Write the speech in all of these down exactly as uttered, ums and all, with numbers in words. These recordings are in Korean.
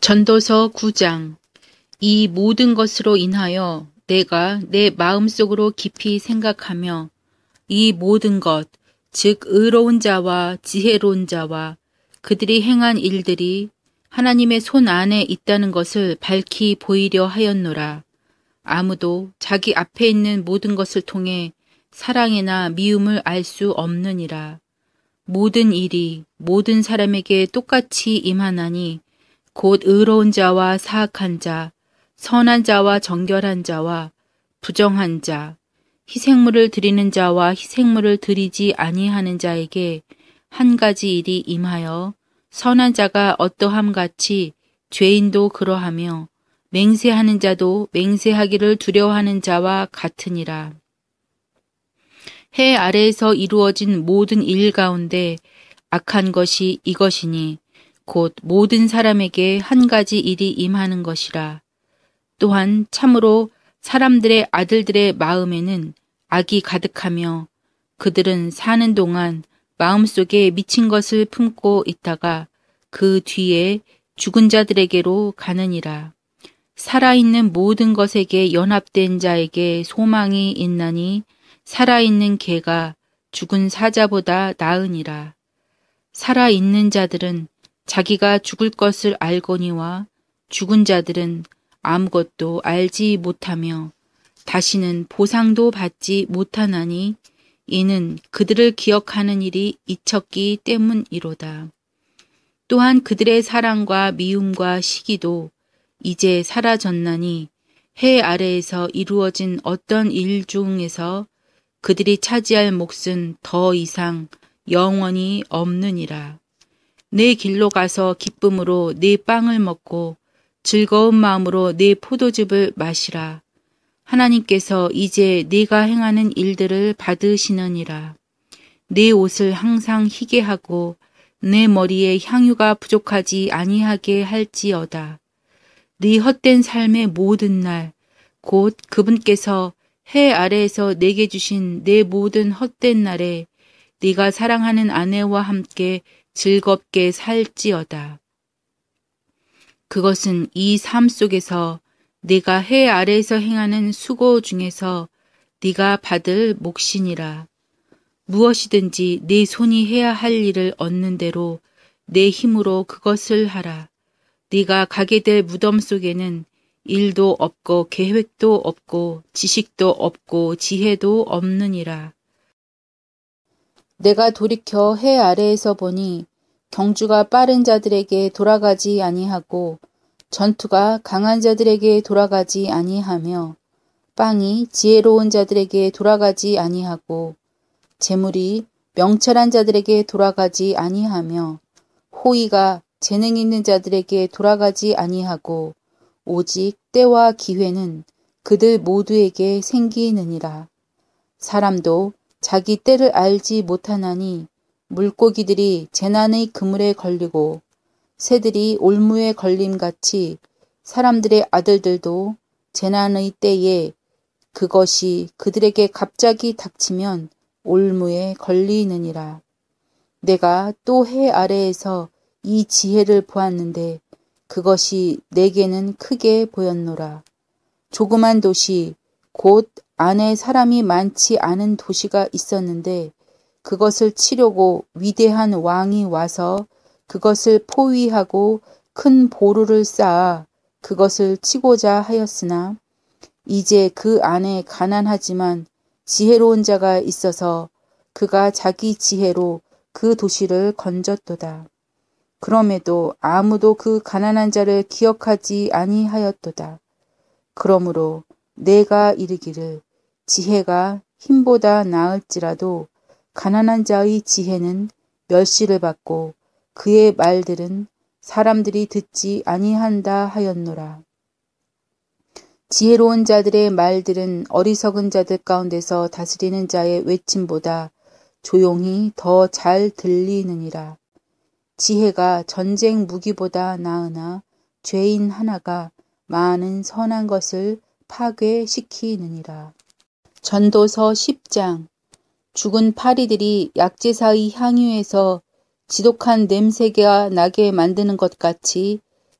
전도서 구 장. 이 모든 것으로 인하여 내가 내 마음속으로 깊이 생각하며 이 모든 것, 즉 의로운 자와 지혜로운 자와 그들이 행한 일들이 하나님의 손 안에 있다는 것을 밝히 보이려 하였노라. 아무도 자기 앞에 있는 모든 것을 통해 사랑이나 미움을 알 수 없느니라. 모든 일이 모든 사람에게 똑같이 임하나니 곧 의로운 자와 사악한 자, 선한 자와 정결한 자와 부정한 자, 희생물을 드리는 자와 희생물을 드리지 아니하는 자에게 한 가지 일이 임하여 선한 자가 어떠함 같이 죄인도 그러하며 맹세하는 자도 맹세하기를 두려워하는 자와 같으니라. 해 아래에서 이루어진 모든 일 가운데 악한 것이 이것이니 곧 모든 사람에게 한 가지 일이 임하는 것이라. 또한 참으로 사람들의 아들들의 마음에는 악이 가득하며 그들은 사는 동안 마음속에 미친 것을 품고 있다가 그 뒤에 죽은 자들에게로 가느니라. 살아있는 모든 것에게 연합된 자에게 소망이 있나니 살아있는 개가 죽은 사자보다 나으니라. 살아있는 자들은 자기가 죽을 것을 알거니와 죽은 자들은 아무것도 알지 못하며 다시는 보상도 받지 못하나니 이는 그들을 기억하는 일이 잊혔기 때문이로다. 또한 그들의 사랑과 미움과 시기도 이제 사라졌나니 해 아래에서 이루어진 어떤 일 중에서 그들이 차지할 몫은 더 이상 영원히 없느니라. 내 길로 가서 기쁨으로 내 빵을 먹고 즐거운 마음으로 내 포도즙을 마시라. 하나님께서 이제 네가 행하는 일들을 받으시느니라. 내 옷을 항상 희게 하고 내 머리에 향유가 부족하지 아니하게 할지어다. 네 헛된 삶의 모든 날, 곧 그분께서 해 아래에서 내게 주신 내 모든 헛된 날에 네가 사랑하는 아내와 함께 즐겁게 살지어다. 그것은 이 삶 속에서 네가 해 아래에서 행하는 수고 중에서 네가 받을 몫이니라. 무엇이든지 네 손이 해야 할 일을 얻는 대로 내 힘으로 그것을 하라. 네가 가게 될 무덤 속에는 일도 없고 계획도 없고 지식도 없고 지혜도 없느니라. 내가 돌이켜 해 아래에서 보니 경주가 빠른 자들에게 돌아가지 아니하고 전투가 강한 자들에게 돌아가지 아니하며 빵이 지혜로운 자들에게 돌아가지 아니하고 재물이 명철한 자들에게 돌아가지 아니하며 호의가 재능 있는 자들에게 돌아가지 아니하고 오직 때와 기회는 그들 모두에게 생기느니라. 사람도 자기 때를 알지 못하나니 물고기들이 재난의 그물에 걸리고 새들이 올무에 걸림같이 사람들의 아들들도 재난의 때에 그것이 그들에게 갑자기 닥치면 올무에 걸리느니라. 내가 또 해 아래에서 이 지혜를 보았는데 그것이 내게는 크게 보였노라. 조그만 도시, 곧 안에 사람이 많지 않은 도시가 있었는데 그것을 치려고 위대한 왕이 와서 그것을 포위하고 큰 보루를 쌓아 그것을 치고자 하였으나 이제 그 안에 가난하지만 지혜로운 자가 있어서 그가 자기 지혜로 그 도시를 건졌도다. 그럼에도 아무도 그 가난한 자를 기억하지 아니하였도다. 그러므로 내가 이르기를 지혜가 힘보다 나을지라도 가난한 자의 지혜는 멸시를 받고 그의 말들은 사람들이 듣지 아니한다 하였노라. 지혜로운 자들의 말들은 어리석은 자들 가운데서 다스리는 자의 외침보다 조용히 더 잘 들리느니라. 지혜가 전쟁 무기보다 나으나 죄인 하나가 많은 선한 것을 파괴시키느니라. 전도서 십 장. 죽은 파리들이 약제사의 향유에서 지독한 냄새가 나게 만드는 것 같이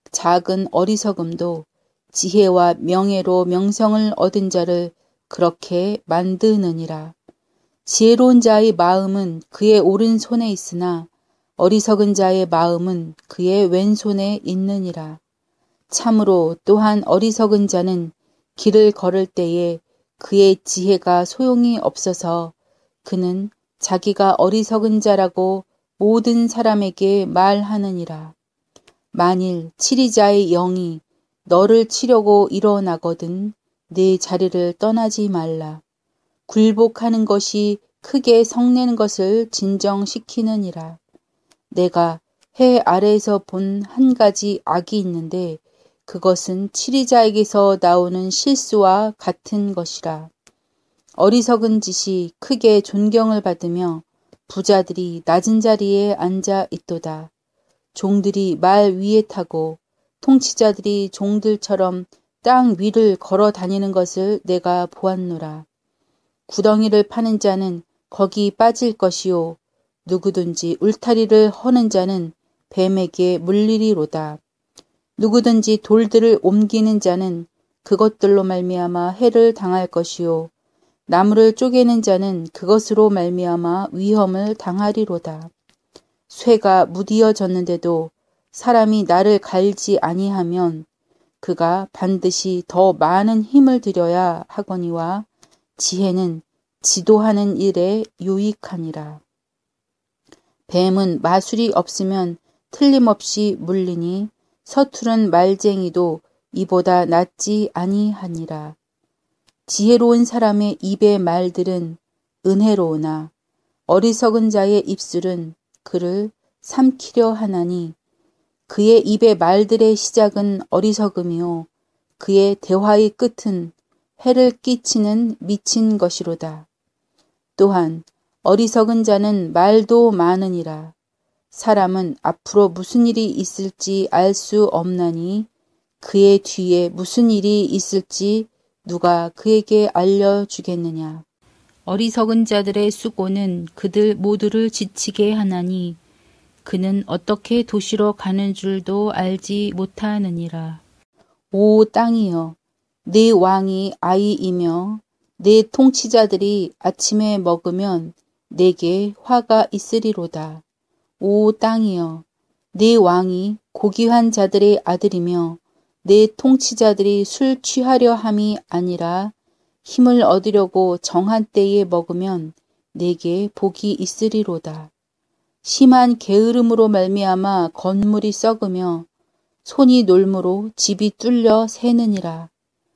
작은 어리석음도 지혜와 명예로 명성을 얻은 자를 그렇게 만드느니라. 지혜로운 자의 마음은 그의 오른손에 있으나 어리석은 자의 마음은 그의 왼손에 있느니라. 참으로 또한 어리석은 자는 길을 걸을 때에 그의 지혜가 소용이 없어서 그는 자기가 어리석은 자라고 모든 사람에게 말하느니라. 만일 치리자의 영이 너를 치려고 일어나거든 네 자리를 떠나지 말라. 굴복하는 것이 크게 성내는 것을 진정시키느니라. 내가 해 아래에서 본 한 가지 악이 있는데 그것은 치리자에게서 나오는 실수와 같은 것이라. 어리석은 짓이 크게 존경을 받으며 부자들이 낮은 자리에 앉아 있도다. 종들이 말 위에 타고 통치자들이 종들처럼 땅 위를 걸어 다니는 것을 내가 보았노라. 구덩이를 파는 자는 거기 빠질 것이요 누구든지 울타리를 허는 자는 뱀에게 물리리로다. 누구든지 돌들을 옮기는 자는 그것들로 말미암아 해를 당할 것이요 나무를 쪼개는 자는 그것으로 말미암아 위험을 당하리로다. 쇠가 무디어졌는데도 사람이 나를 갈지 아니하면 그가 반드시 더 많은 힘을 들여야 하거니와 지혜는 지도하는 일에 유익하니라. 뱀은 마술이 없으면 틀림없이 물리니 서투른 말쟁이도 이보다 낫지 아니하니라. 지혜로운 사람의 입의 말들은 은혜로우나 어리석은 자의 입술은 그를 삼키려 하나니 그의 입의 말들의 시작은 어리석음이요 그의 대화의 끝은 해를 끼치는 미친 것이로다. 또한 어리석은 자는 말도 많으니라. 사람은 앞으로 무슨 일이 있을지 알 수 없나니 그의 뒤에 무슨 일이 있을지 누가 그에게 알려주겠느냐. 어리석은 자들의 수고는 그들 모두를 지치게 하나니 그는 어떻게 도시로 가는 줄도 알지 못하느니라. 오 땅이여, 네 왕이 아이이며 네 통치자들이 아침에 먹으면 내게 화가 있으리로다. 오 땅이여, 네 왕이 고귀한 자들의 아들이며 네 통치자들이 술 취하려 함이 아니라 힘을 얻으려고 정한 때에 먹으면 내게 복이 있으리로다. 심한 게으름으로 말미암아 건물이 썩으며 손이 놀므로 집이 뚫려 새느니라.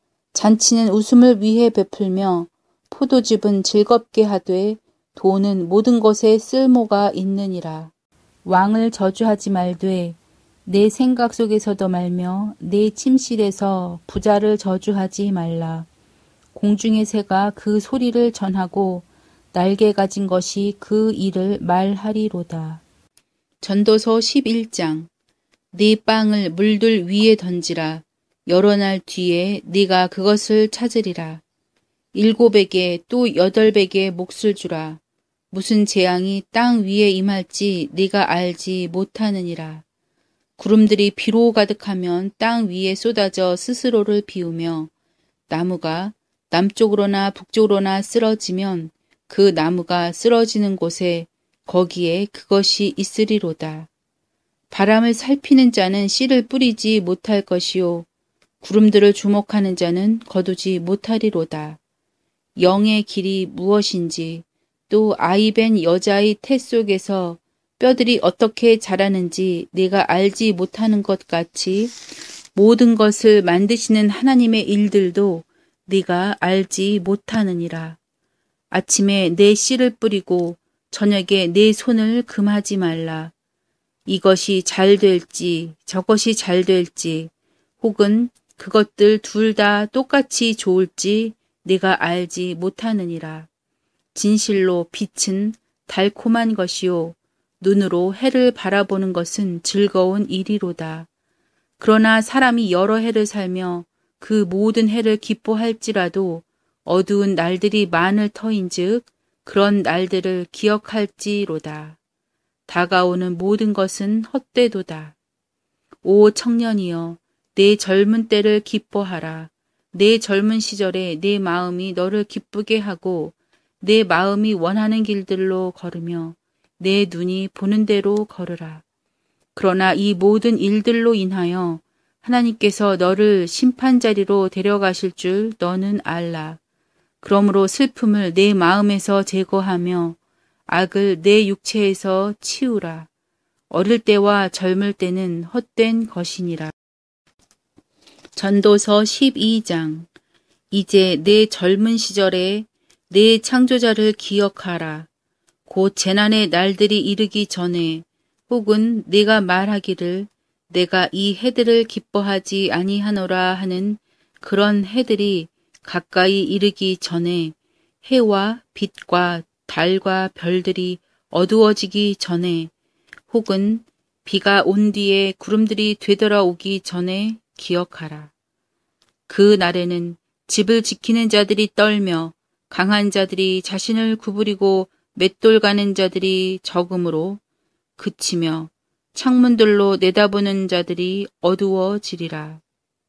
잔치는 웃음을 위해 베풀며 포도즙은 즐겁게 하되 돈은 모든 것에 쓸모가 있느니라. 왕을 저주하지 말되 내 생각 속에서도 말며 내 침실에서 부자를 저주하지 말라. 공중의 새가 그 소리를 전하고 날개 가진 것이 그 일을 말하리로다. 전도서 십일 장. 네 빵을 물들 위에 던지라. 여러 날 뒤에 네가 그것을 찾으리라. 일곱에게 또 여덟에게 몫을 주라. 무슨 재앙이 땅 위에 임할지 네가 알지 못하느니라. 구름들이 비로 가득하면 땅 위에 쏟아져 스스로를 비우며 나무가 남쪽으로나 북쪽으로나 쓰러지면 그 나무가 쓰러지는 곳에 거기에 그것이 있으리로다. 바람을 살피는 자는 씨를 뿌리지 못할 것이요 구름들을 주목하는 자는 거두지 못하리로다. 영의 길이 무엇인지 또 아이벤 여자의 태 속에서 뼈들이 어떻게 자라는지 네가 알지 못하는 것 같이 모든 것을 만드시는 하나님의 일들도 네가 알지 못하느니라. 아침에 내 씨를 뿌리고 저녁에 내 손을 금하지 말라. 이것이 잘 될지 저것이 잘 될지 혹은 그것들 둘 다 똑같이 좋을지 네가 알지 못하느니라. 진실로 빛은 달콤한 것이요 눈으로 해를 바라보는 것은 즐거운 일이로다. 그러나 사람이 여러 해를 살며 그 모든 해를 기뻐할지라도 어두운 날들이 많을 터인즉 그런 날들을 기억할지로다. 다가오는 모든 것은 헛되도다. 오 청년이여, 내 젊은 때를 기뻐하라. 내 젊은 시절에 내 마음이 너를 기쁘게 하고 내 마음이 원하는 길들로 걸으며 내 눈이 보는 대로 걸으라. 그러나 이 모든 일들로 인하여 하나님께서 너를 심판자리로 데려가실 줄 너는 알라. 그러므로 슬픔을 내 마음에서 제거하며 악을 내 육체에서 치우라. 어릴 때와 젊을 때는 헛된 것이니라. 전도서 십이 장. 이제 내 젊은 시절에 내 창조자를 기억하라. 곧 재난의 날들이 이르기 전에 혹은 내가 말하기를 내가 이 해들을 기뻐하지 아니하노라 하는 그런 해들이 가까이 이르기 전에 해와 빛과 달과 별들이 어두워지기 전에 혹은 비가 온 뒤에 구름들이 되돌아오기 전에 기억하라. 그 날에는 집을 지키는 자들이 떨며 강한 자들이 자신을 구부리고 맷돌 가는 자들이 적음으로 그치며 창문들로 내다보는 자들이 어두워지리라.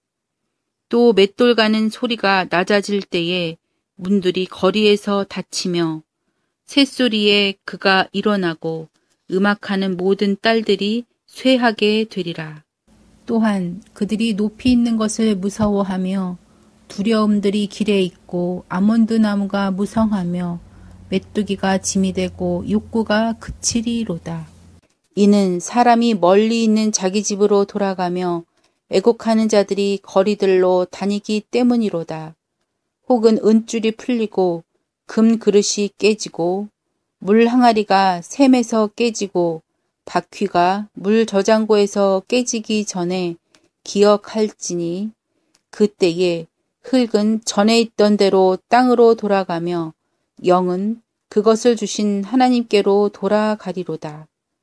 또 맷돌 가는 소리가 낮아질 때에 문들이 거리에서 닫히며 새소리에 그가 일어나고 음악하는 모든 딸들이 쇠하게 되리라. 또한 그들이 높이 있는 것을 무서워하며 두려움들이 길에 있고 아몬드 나무가 무성하며 메뚜기가 짐이 되고 욕구가 그치리로다. 이는 사람이 멀리 있는 자기 집으로 돌아가며 애곡하는 자들이 거리들로 다니기 때문이로다. 혹은 은줄이 풀리고 금 그릇이 깨지고 물 항아리가 샘에서 깨지고 바퀴가 물 저장고에서 깨지기 전에 기억할지니 그때에 흙은 전에 있던 대로 땅으로 돌아가며 영은 그것을 주신 하나님께로 돌아가리로다.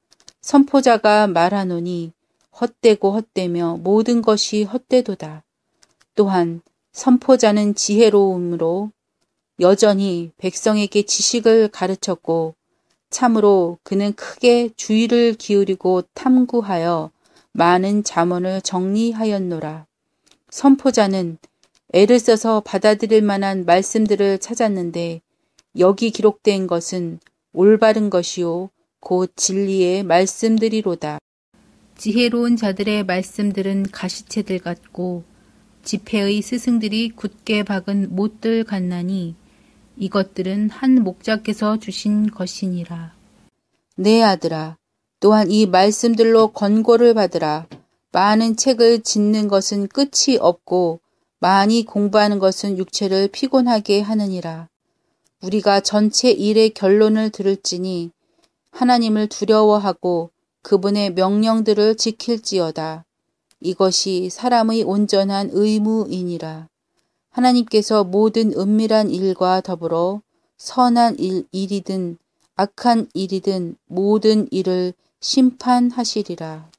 선포자가 말하노니 헛되고 헛되며 모든 것이 헛되도다. 또한 선포자는 지혜로움으로 여전히 백성에게 지식을 가르쳤고 참으로 그는 크게 주의를 기울이고 탐구하여 많은 잠언을 정리하였노라. 선포자는 애를 써서 받아들일 만한 말씀들을 찾았는데 여기 기록된 것은 올바른 것이요 곧 진리의 말씀들이로다. 지혜로운 자들의 말씀들은 가시채들 같고 지폐의 스승들이 굳게 박은 못들 같나니 이것들은 한 목자께서 주신 것이니라. 내 아들아, 또한 이 말씀들로 권고를 받으라. 많은 책을 짓는 것은 끝이 없고 많이 공부하는 것은 육체를 피곤하게 하느니라. 우리가 전체 일의 결론을 들을지니 하나님을 두려워하고 그분의 명령들을 지킬지어다. 이것이 사람의 온전한 의무이니라. 하나님께서 모든 은밀한 일과 더불어 선한 일, 일이든 악한 일이든 모든 일을 심판하시리라.